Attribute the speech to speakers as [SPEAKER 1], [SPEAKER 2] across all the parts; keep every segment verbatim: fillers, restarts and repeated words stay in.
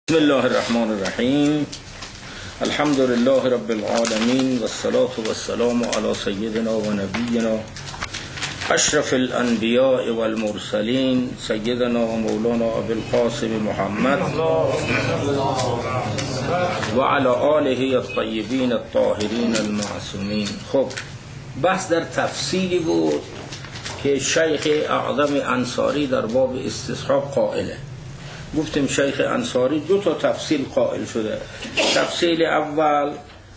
[SPEAKER 1] بسم الله الرحمن الرحیم. الحمد لله رب العالمین و الصلاة و السلام علی سیدنا و نبینا اشرف الانبیاء والمرسلین سیدنا و مولانا ابی القاسم محمد و علی آله الطیبین الطاهرین المعصومین. خب بحث در تفصیلی بود که شیخ اعظم انصاری در باب استصحاب قائله. گفتیم شیخ انصاری دو تا تفصیل قائل شده. تفصیل اول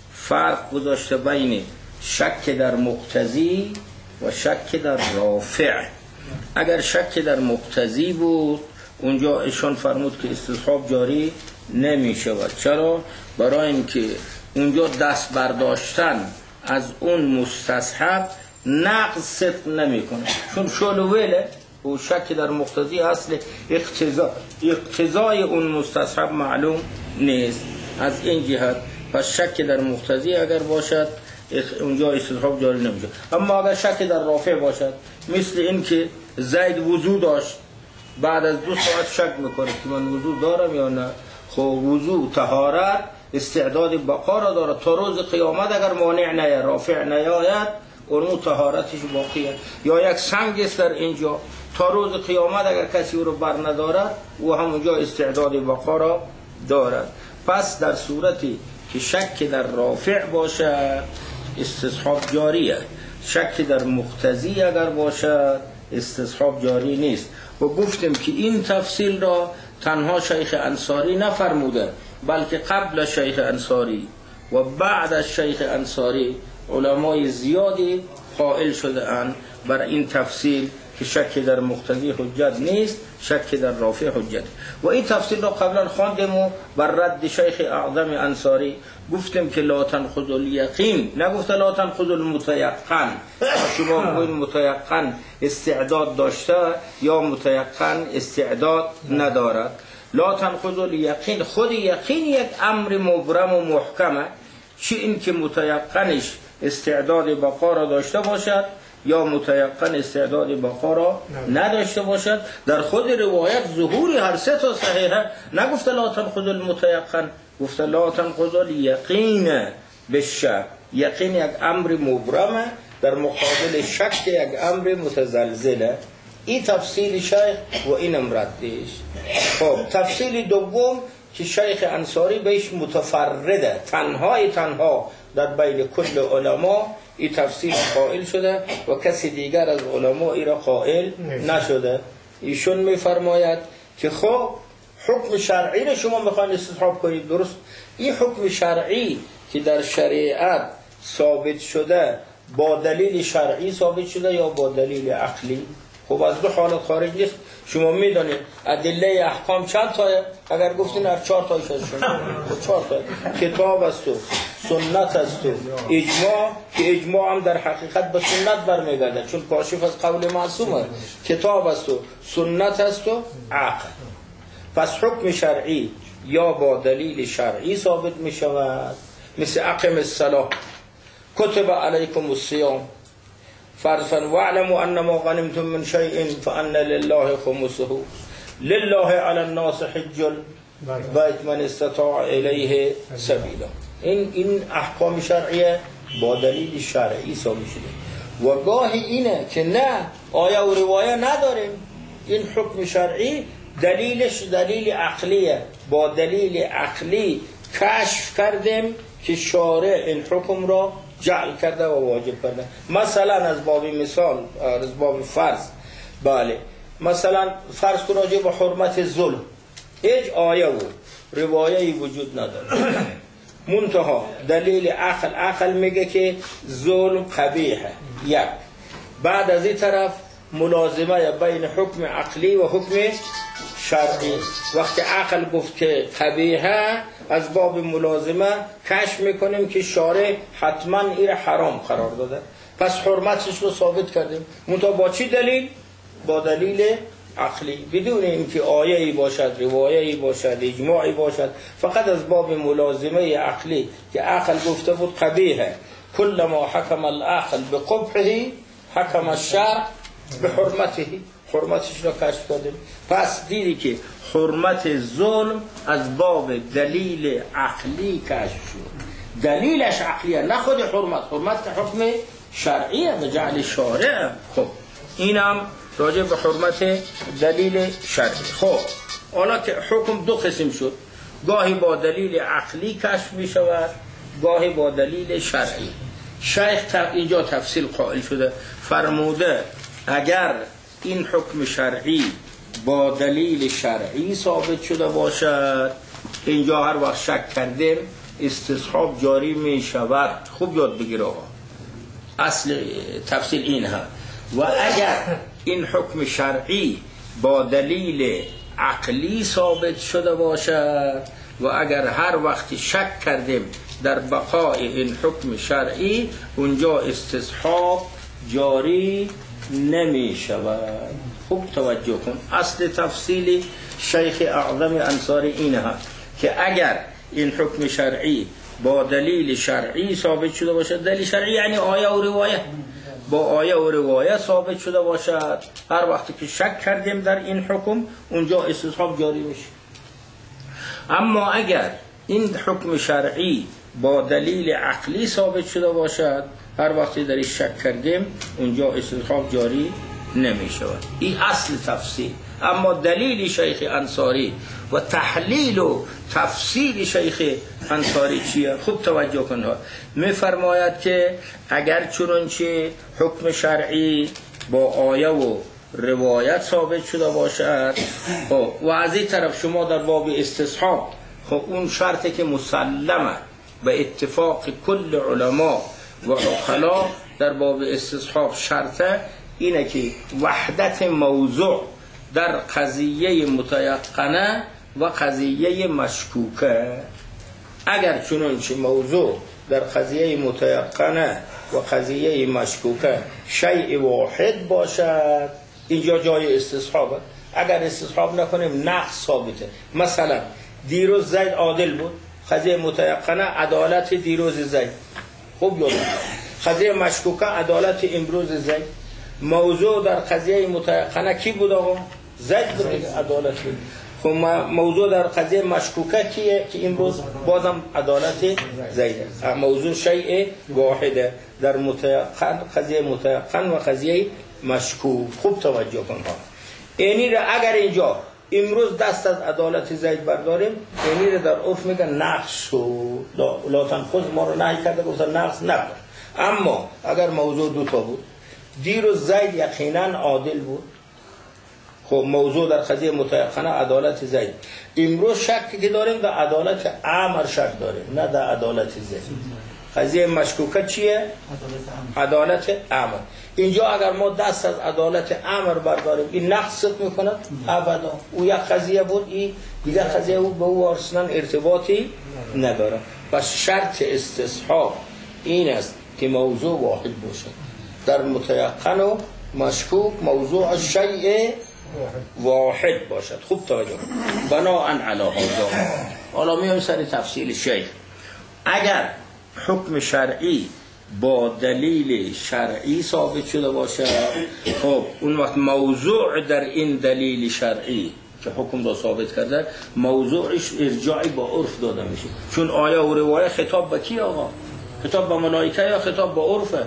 [SPEAKER 1] فرق گذاشته بین شک در مقتضی و شک در رافع. اگر شک در مقتضی بود اونجا ایشان فرمود که استصحاب جاری نمی شود. چرا؟ برای اینکه اونجا دست برداشتن از اون مستصحب نقض صدق نمی کنه، چون شلوله و شک در مقتضی اصل اقتضا اقتضای اون مستصحب معلوم نیست. از این جهت پس شک در مقتضی اگر باشد اونجا استصحاب جاری نمیشه. اما اگر شک در رافع باشد، مثل این که زید وضو داشت، بعد از دو ساعت شک میکنه که من وضو دارم یا نه. خب وضو طهارت استعداد بقا را داره تا روز قیامت. اگر مانع نه رافع نیاید اون طهارتش باقیه. یا یک سنگ است در اینجا، تا روز قیامت اگر کسی او رو بر ندارد او همونجا استعداد بقا را دارد. پس در صورتی که شک در رافع باشد استصحاب جاریه، شک در مقتضی اگر باشد استصحاب جاری نیست. و گفتیم که این تفصیل را تنها شیخ انصاری نفرموده، بلکه قبل شیخ انصاری و بعد از شیخ انصاری علمای زیادی قائل شده اند بر این تفصیل که شک در مقتضی حجت نیست، شک در رافع حجت. و این تفصیل را قبلا خواندیم و بر رد شیخ اعظم انصاری گفتیم که لا تنقض الیقین، نگفت لا تنقض المتیقن. شما بگوید متیقن استعداد داشته یا متیقن استعداد ندارد. لا تنقض الیقین، خود یقین یک امر مبرم و محکمه، چه این که متیقنش استعداد بقا را داشته باشد یا متیقن استعداد بقا را نداشته باشد. در خود روایت ظهور هر سه تا صحیحه. نگفت لا تنقض المتیقن، گفت لا تنقض الیقین بالشک. یقین یک امر مبرمه در مقابل شک یک امر متزلزله. این تفصیل شیخ و اینم ردش. خب تفصیل دوم که شیخ انصاری بهش متفرده، تنهای تنها در بین کل علما این تفصیل قائل شده و کسی دیگر از علما ای را قائل نشده. ایشون میفرماید که خب حکم شرعی را شما میخواین استصحاب کنید، درست؟ این حکم شرعی که در شریعت ثابت شده با دلیل شرعی ثابت شده یا با دلیل عقلی؟ خب از دو حالت خارج نیست. شما میدونید ادله احکام چند تایه؟ اگر گفتین هر چهار تایش از شما خب چهار تایه. کتاب است و سنت است و اجماع، که اجماع هم در حقیقت به سنت برمیگرده چون کاشف از قول معصومه. کتاب است و سنت است و عقل. پس حکم شرعی یا با دلیل شرعی ثابت می شود، مثل اقم الصلاة، کتب علیکم الصیام، فرضاً واعلموا انما غنمتم من شیء فان لله خمسه لله علی الناس حج البیت من استطاع الیه سبیلا. این این احکام شرعیه با دلیل شرعی ثابت شده. و گاهی اینه که نه آیه و روایه نداریم، این حکم شرعی دلیلش دلیل عقلیه، با دلیل عقلی کشف کردیم که شارع این حکم را جعل کرده و واجب کرده. مثلا از باب مثال، از باب فرض، بله مثلا فرض کو راجع به حرمت ظلم هیچ آیه و روایه‌ای وجود نداره، منتها دلیل عقل عقل میگه که ظلم قبیحه. یک بعد از این طرف ملازمه بین حکم عقلی و حکم شرعی. وقتی عقل گفت که قبیحه، از باب ملازمه کشف میکنیم که شارع حتما این حرام قرار داده، پس حرمتش رو ثابت کردیم. منتها با چی دلیل؟ با دلیل عقلی، بدون اینکه آیه‌ای باشد، روایه‌ای باشد، اجماعی باشد، فقط از باب ملازمه عقلی که عقل گفته بود قبیحه. کل ما حکم العقل بقبحه حکم الشرع بحرمته. حرمتش را کشف کردیم. پس دیدی که حرمت ظلم از باب دلیل عقلی کشف شد. دلیلش عقلیه، نه خود حرمت. حرمت که حکم شرعیه و جعل شارع. خب اینم راجع به حرمت دلیل شرعی. خب حالا که حکم دو قسم شد، گاهی با دلیل عقلی کشف می شود، گاهی با دلیل شرعی. شیخ اینجا تفصیل قائل شده، فرموده اگر این حکم شرعی با دلیل شرعی ثابت شده باشد، اینجا هر وقت شک کردیم استصحاب جاری می شود. خوب یاد بگیر آقا، اصل تفصیل این ها. و اگر این حکم شرعی با دلیل عقلی ثابت شده باشد و اگر هر وقت شک کردیم در بقای این حکم شرعی، اونجا استصحاب جاری نمی شود. خوب توجه کن، اصل تفصیل شیخ اعظم انصاری اینه هست که اگر این حکم شرعی با دلیل شرعی ثابت شده باشد، دلیل شرعی یعنی آیه و روایه، با آیه و روایه ثابت شده باشد، هر وقتی که شک کردیم در این حکم اونجا استصحاب جاری میشه. اما اگر این حکم شرعی با دلیل عقلی ثابت شده باشد، هر وقتی در این شک کردیم اونجا استصحاب جاری نمی شود. این اصل تفسیر. اما دلیل شیخ انصاری و تحلیل و تفسیر شیخ انصاری چیه؟ خوب توجه کنید. می فرماید که اگر چنانچه حکم شرعی با آیه و روایت ثابت شده باشد، خب و از این طرف شما در باب استصحاب، خب اون شرطی که مسلمه به اتفاق کل علما و عقلا در باب استصحاب شرطه اینه که وحدت موضوع در قضیه متیقنه و قضیه مشکوکه. اگر چنانچه موضوع در قضیه متیقنه و قضیه مشکوکه شیء واحد باشد، اینجا جای استصحابه. اگر استصحاب نکنیم نقص ثابته. مثلا دیروز زید عادل بود، قضیه متیقنه عدالت دیروز زید. خوب یاد بگیرید. قضیه مشکوکه عدالت امروز زید. موضوع در قضیه متیقنه کی بود آقا؟ زید بود، عدالت بود. خب موضوع در قضیه مشکوکه کیه که امروز بازم عدالت زید است. موضوع شیء واحده در متیقن، قضیه متیقن و قضیه مشکوک. خوب توجه کن ها. اینی را اگر اینجا امروز دست از عدالت زید برداریم، اینی را در عرف میگن نقص شد. لا, لا تنخذ ما رو نهی کرده گفتن نقص نکن. اما اگر موضوع دو تا بود، دیروز زید یقینا عادل بود، خب موضوع در قضیه متیقنه عدالت زید. امروز شکی که داریم در عدالت عمر شک داریم، نه در عدالت زید. قضیه مشکوکه چیه؟ عدالت عمر. اینجا اگر ما دست از عدالت عمر برداریم، این نقص میکنه ابدا. او یک قضیه بود، این دیگه قضیه بود، به او اصلا ارتباطی نداره. پس شرط استصحاب این است که موضوع واحد باشه. در متیقن و مشکوک موضوع شیء واحد باشد. خوب توجه کنید. بناءً علی هذا حالا میایم سر تفصیل شیخ. اگر حکم شرعی با دلیل شرعی ثابت شده باشه، خب اون وقت موضوع در این دلیل شرعی که حکم را ثابت کرده، موضوعش ارجاعی با عرف داده میشه. چون آیه و روایه خطاب به کی آقا؟ خطاب به ملائکه یا خطاب به عرفه؟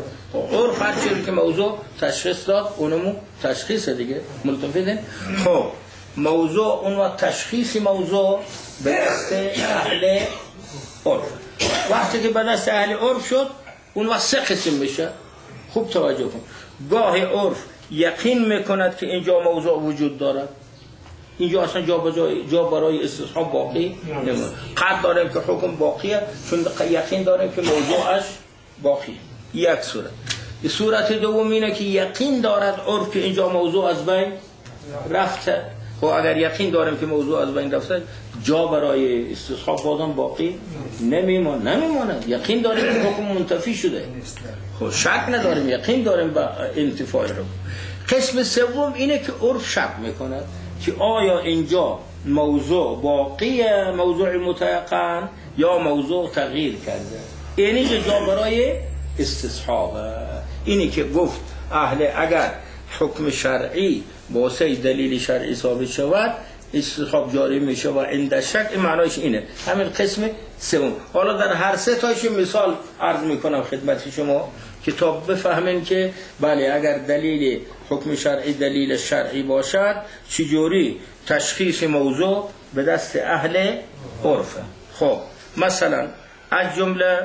[SPEAKER 1] عرف هر چیزی که موضوع تشخیص داد اونمو تشخیص دیگه. ملتفظین؟ خب موضوع اون وقت تشخیص موضوع به دست اهل عرف. وقتی که به دست اهل عرف شد اون وقت سه قسم میشه. خوب توجه کن. گاه عرف یقین میکند که اینجا موضوع وجود دارد، اینجا اصلا جا, بجای جا برای استصحاب باقی نمونه. قد داریم که حکم باقیه، چون یقین داریم که موضوعش باقی. یک صورت. صورت دوم اینه که یقین دارد عرف که اینجا موضوع از بین رفته. خب اگر یقین داریم که موضوع از بین رفته، جا برای استصحاب بازم باقی نمیمونه. نمیمونه. یقین داریم که حکم منتفی شده. خب شک نداریم، یقین داریم به انتفاع حکم. قسم سوم اینه که عرف شک میکند که آیا اینجا موضوع باقیه، موضوع متیقن، یا موضوع تغییر کرده. اینی که جا برای استصحابه. اینی که گفت اهل اگر حکم شرعی با سه دلیل شرعی ثابت شود استصحاب جاری میشه و عند شک، این معنایش اینه. همین قسم سوم. حالا در هر سه تاش مثال عرض میکنم خدمت شما که تا بفهمین که بله اگر دلیل حکم شرعی دلیل شرعی باشد چجوری تشخیص موضوع به دست اهل عرفه. خب مثلا از جمله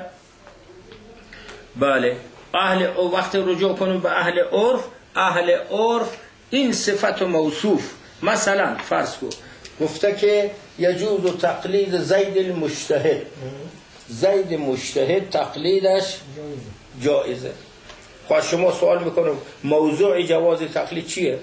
[SPEAKER 1] بله اهل وقت رجوع کنیم به اهل عرف، اهل عرف این صفت موصوف مثلا فرض کو گفته که یجوز تقلید زید المجتهد، زید مجتهد تقلیدش جایزه. خب شما سوال میکنم موضوع جواز تقلید چیه؟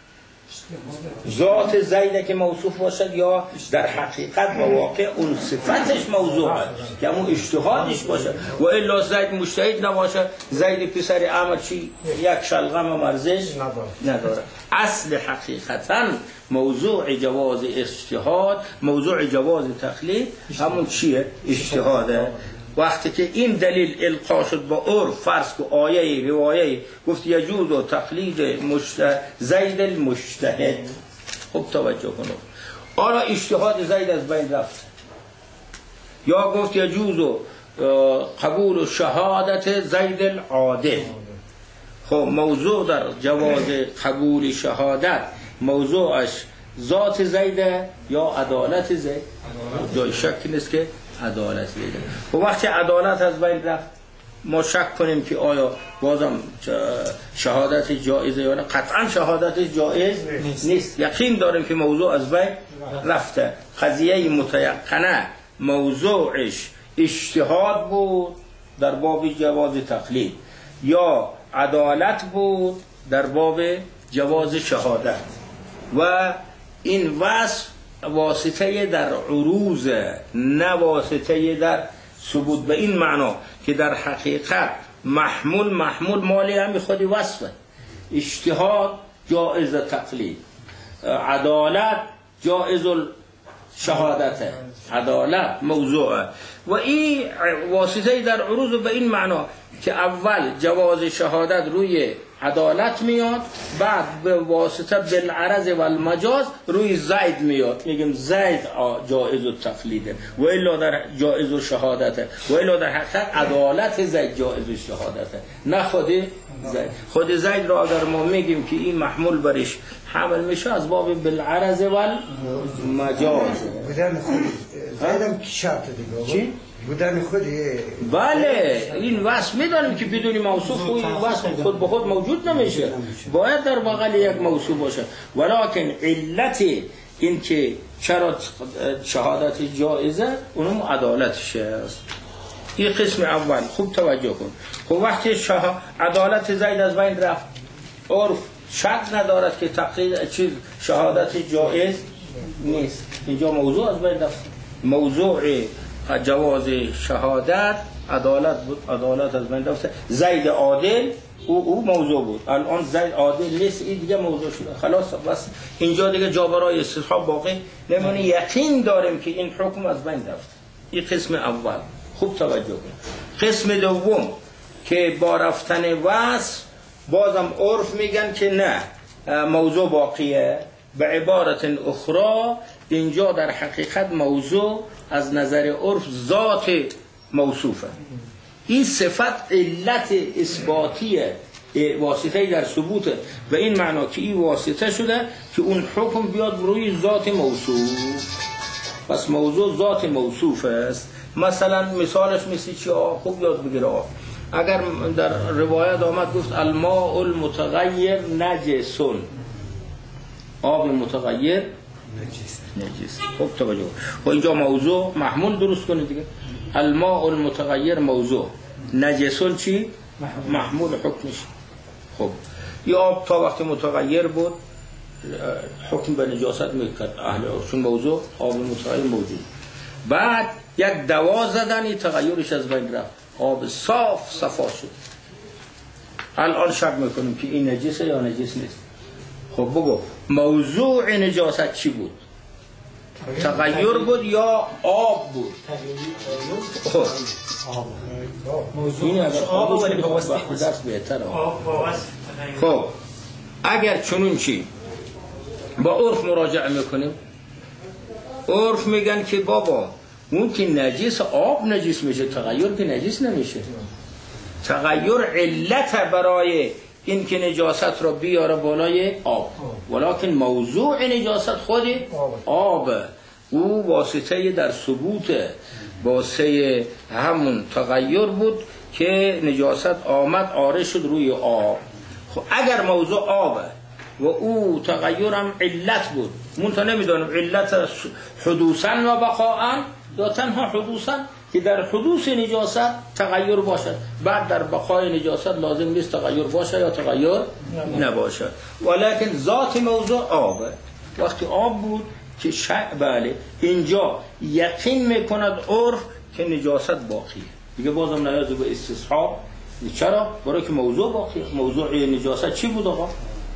[SPEAKER 1] ذات زیده که موصوف باشد یا در حقیقت و واقع اون صفتش موضوعه که همون اجتهادش باشه و الا زید مجتهد نباشه، زید پسر احمد چی یک شلغم مرزش نداره. اصل حقیقتا موضوع جواز اجتهاد، موضوع جواز تقلید همون چیه؟ اجتهاده. وقتی که این دلیل القا شد با عرف، فرض کو آیه روایه گفت یجوز و تقلید مجتهد زید المجتهد، خوب توجه کنید. حالا اجتهاد زید از بین رفت، یا گفت یجوز و قبول و شهادت زید العادل. خب موضوع در جواز قبول شهادت موضوعش ذات زیده یا عدالت زید؟ جای شک نیست که عدالت زیده. و وقتی عدالت از بین رفت ما شک کنیم که آیا بازم شهادت جایزه یا نه؟ قطعا شهادت جایز نیست. یقین داریم که موضوع از بین رفته. قضیه متیقنه موضوعش اجتهاد بود در باب جواز تقلید یا عدالت بود در باب جواز شهادت و این وصف واسطه در عروض نه واسطه در ثبوت، به این معنا که در حقیقت محمول محمول مالی هم خودی وصفه. اجتهاد جائز تقلید، عدالت جائز شهادته، عدالت موضوعه و این واسطه در عروض به این معنا که اول جواز شهادت روی عدالت میاد، بعد به واسطه بالعرض و المجاز روی زید میاد، میگیم زید جائز و تقلیده و الا در جائز و شهادته و الا در حقیقت عدالت زید جائز و شهادته، نه خود زید. خود زید را اگر ما میگیم که این محمول برش حمل میشه از باب بالعرض و المجاز.
[SPEAKER 2] بودن خود زیدم کی شرط دیگه؟ چی؟ بودن خود.
[SPEAKER 1] بله این وصف میدانیم که بدون موصوف خود وصف خود به خود موجود نمیشه، باید در بغل یک موصوف باشه. ولکن علت این که چرا شهادت جایزه اونم عدالتش است. این قسم اول خوب توجه کن. خب وقتی شاه عدالت زید از بین رفت، عرف شک ندارد که تقلید چیز شهادت جایز نیست، اینجا موضوع از بین رفت. موضوع جواز شهادت عدالت بود، عدالت از بین رفت. زید عادل او او موضوع بود، الان زید عادل نیست، این دیگه موضوع شده خلاص. بس اینجا دیگه جا برای استصحاب باقی نمونه. یقین داریم که این حکم از بین رفت. این قسم اول خوب توجه کن. قسم دوم که با رفتن وصف بازم عرف میگن که نه موضوع باقیه. به عبارت اخرى اینجا در حقیقت موضوع از نظر عرف ذات موصوفه. این صفت علت اثباتیه، واسطه در ثبوته، و این معنا که این واسطه شده که اون حکم بیاد روی ذات موصوف. پس موضوع ذات موصوف است. مثلا مثالش مثل چی؟ خوب یاد بگیره. اگر در روایت آمد گفت الماء المتغیر نجسون، آب متغیر نجس. خوب توجه. خب اینجا موضوع محمول درست کنید دیگه. الماء المتغیر موضوع، نجسون چی؟ محمول حکمش. خب یا آب تا وقتی متغیر بود حکم به نجاست میکرد اهل عرف، چون موضوع آب متغیر موجود. بعد یک دوا زدن این تغییرش از بین رفت، آب صاف صفا شد. الان شک میکنیم که این نجسه یا نجس نیست. خب بگو موضوع نجاست چی بود؟ تغییر بود یا آب بود؟ خب این اگر آب بود دست بهتره. خب اگر چنون چی با عرف مراجعه میکنیم، عرف میگن که بابا اون که نجیس آب نجیس میشه، تغییر که نجیس نمیشه. تغییر علت برای این که نجاست رو بیاره بالای آب، ولیکن موضوع نجاست خود آب، او واسطه در ثبوت واسطه همون تغییر بود که نجاست آمد آره شد روی آب. خب اگر موضوع آب و او تغییرم علت بود، منتها نمیدونم علت حدوثا و بقاء یا تنها حدوثا، که در حدوث نجاست تغییر باشد، بعد در بقای نجاست لازم نیست تغییر باشه یا تغییر نباشد، ولیکن ذات موضوع آب. وقتی آب بود که شع بله اینجا یقین میکند عرف که نجاست باقیه، دیگه بازم نیاز به استصحاب. چرا؟ برای که موضوع باقیه. موضوع نجاست چی بود آقا؟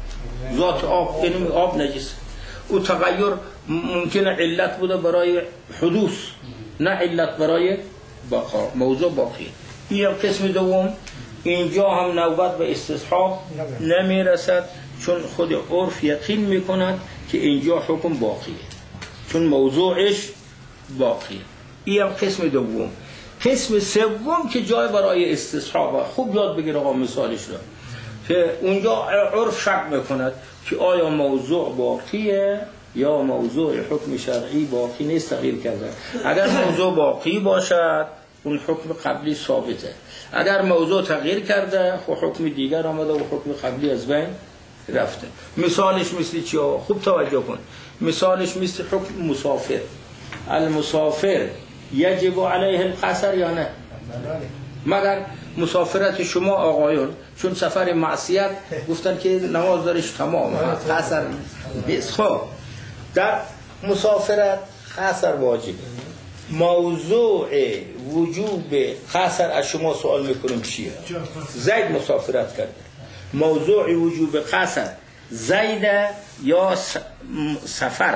[SPEAKER 1] ذات آب، یعنی آب نجس. او تغییر ممکنه علت بوده برای حدوث، نه علت برای بقا. موضوع باقیه. این قسم دوم، اینجا هم نوبت به استصحاب نمیرسد، چون خود عرف یقین میکند که اینجا حکم باقیه، چون موضوعش باقیه. این قسم دوم. قسم سوم که جای برای استصحاب، خوب یاد بگیر آقا مثالش رو، که اونجا عرف شک میکند که آیا موضوع باقیه یا موضوع حکم شرعی باقی نیست، تغییر کرده. اگر موضوع باقی باشد اون حکم قبلی ثابته، اگر موضوع تغییر کرده خب حکم دیگر آمده و حکم قبلی از بین رفته. مثالش مثل چی آقا؟ خوب توجه کن. مثالش مثل حکم مسافر. المسافر یجب علیه القصر یا نه؟ مگر مسافرت شما آقایون چون سفر معصیت گفتن که نماز دارش تمام قصر نیست. خب در مسافرت قصر واجبه. موضوع وجوب قصر از شما سوال میکنم چیه؟ زید مسافرت کرده، موضوع وجوب قصر زید یا سفر؟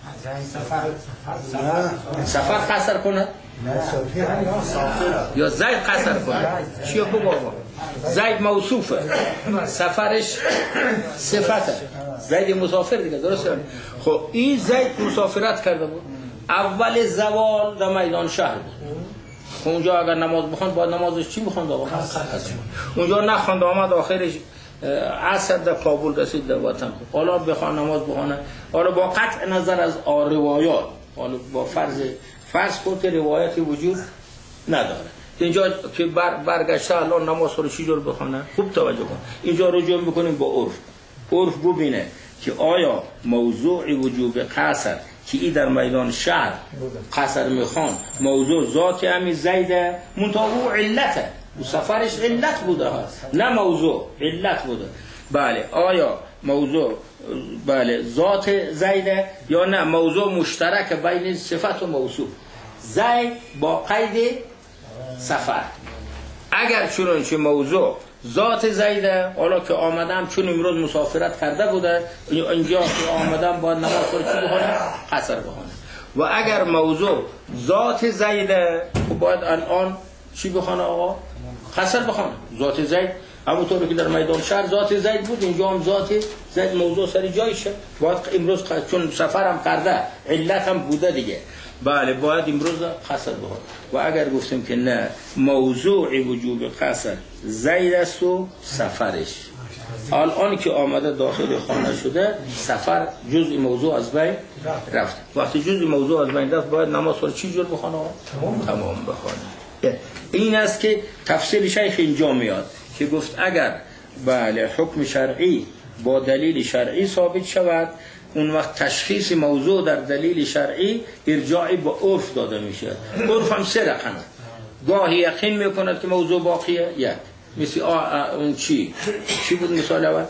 [SPEAKER 1] سفر قصر کنه یا زید قصر کنه؟ چیه بگو آقا؟ زید موصوفه، سفرش صفته، زید مسافر دیگه، درسته؟ خب این زید مسافرت کرده بود، اول زوال در میدان شهر بود. اونجا اگر نماز بخوند باید نمازش چی بخوند آقا؟ اونجا نخوند، آمد آخرش عصر در کابل رسید در وطن. حالا بخوان نماز بخونه، حالا با قطع نظر از روایات، حالا با فرض فرض کنید روایتی وجود نداره، اینجا که بر برگشته الان نماز رو چی جور بخونه؟ خوب توجه کن. اینجا رجوع میکنیم با عرف. عرف ببینه که آیا موضوع وجوب قصر که ای در میدان شهر قصر میخوان موضوع ذات همی زیده منطقه علته و سفرش علت بوده هست، نه موضوع علت بوده. بله آیا موضوع بله ذات زیده یا نه موضوع مشترک بین صفت و موصوف؟ زید با قید سفر. اگر چنانچه موضوع ذات زیده، حالا که آمدم چون امروز مسافرت کرده بوده اینجا که آمدم باید نماز رو چی بخونه؟ قصر بخونه. و اگر موضوع ذات زیده باید الان چی بخونه آقا؟ قصر بخونه. ذات زید همونطوری که در میدان شهر ذات زید بود، اینجا هم ذات زید موضوع سر جایشه، باید امروز چون سفرم کرده علت هم بوده دیگه، بله باید امروز قصر بخونه. و اگر گفتیم که نه موضوع وجوب قصر زید است و سفرش، الان که آمده داخل خانه شده سفر جزء موضوع از بین رفت. وقتی جزء موضوع از بین رفت باید نماز رو چی جور بخونه؟ تمام بخونه. این است که تفسیر شیخ اینجا میاد که گفت اگر بله حکم شرعی با دلیل شرعی ثابت شود، اون وقت تشخیص موضوع در دلیل شرعی ارجاعی با عرف داده میشه. عرف هم سه رقمه، گاهی یقین میکند که موضوع باقیه، یک مثل اون چی چی بود مثال اول؟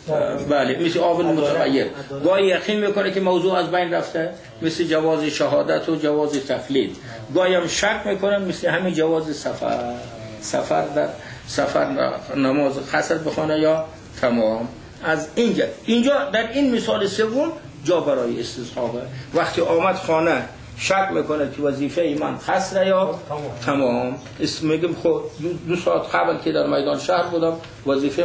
[SPEAKER 1] بله مثل آب متغیر. گاهی یقین میکنه که موضوع از بین رفته، مثل جواز شهادت و جواز تقلید. گاهی هم شک میکنه مثل همین جواز سفر سفر در سفر نماز قصر بخونه یا تمام. از اینجا اینجا در این مثال سوم جا برای استصحابه. وقتی آمد خانه شک میکنه که وظیفه من قصر یا تمام، اسم میگم خود دو ساعت قبل که در میدان شهر بودم وظیفه من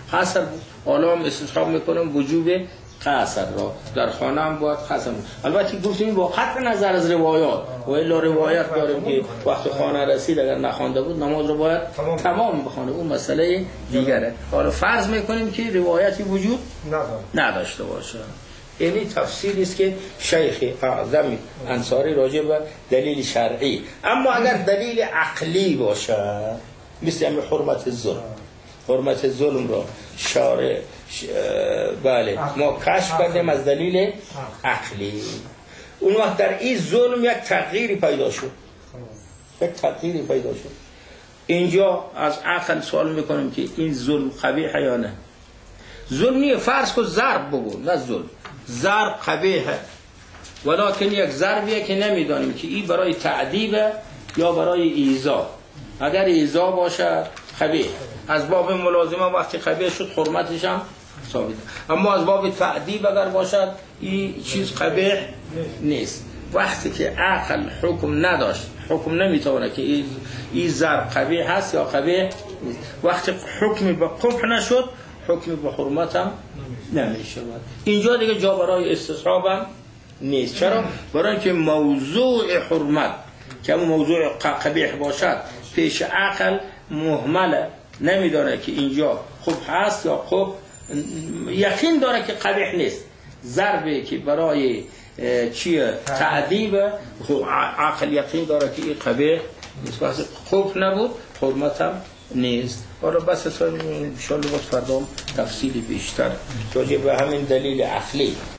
[SPEAKER 1] قصر بود. حالا هم استصحاب میکنم وجوب قصر را در خانه هم باید قصر. البته گفتیم با قطع نظر از روایات و الا روایت داریم که وقت خانه رسید اگر نخوانده بود نماز رو باید تمام, تمام بخونه، اون مسئله دیگره. حالا فرض میکنیم که روایتی وجود نداشته باشه. یعنی تفسیری است که شیخ اعظم انصاری راجع به دلیل شرعی. اما اگر دلیل عقلی باشه مثل همین حرمت ظلم، حرمت ظلم را شارع ش... بله ما کشف کردیم از دلیل عقلی. اون وقت در این ظلم یک تغییری پیدا شد، یک تغییری پیدا شد. اینجا از عقل سوال میکنیم که این ظلم قبیحه یا نه؟ ظلم نیه، فرض کو ضرب بگو، نه ظلم. ضرب قبیحه، ولکن یک ضربیه که نمیدانیم که این برای تعذیب یا برای ایذا. اگر ایذا باشه قبیح، از باب ملازمه وقتی قبیح شد حرمتش هم ثابت. اما از باب تعذیب اگر باشد این چیز قبیح نیست. وقتی که عقل حکم نداشت، حکم نمیتونه که این ضرب قبیح هست یا قبیح نیست. وقتی حکم به قبح نشد حکم به حرمت هم نمیشه. اینجا دیگه جا برای استصحاب هم نیست. چرا؟ برای اینکه موضوع حرمت که اون موضوع قبیح باشد پیش عقل مهمله، نمیدانه که اینجا خوب هست یا خوب، یقین داره که قبیح نیست. ضربه که برای چیه تعذیب، عقل یقین داره که این قبیح نیست، واسه خوب نبود حرمت هم نیست. حالا بس اصلا ان شاء الله فردا تفصیلی بیشتر راجع به همین دلیل عقلی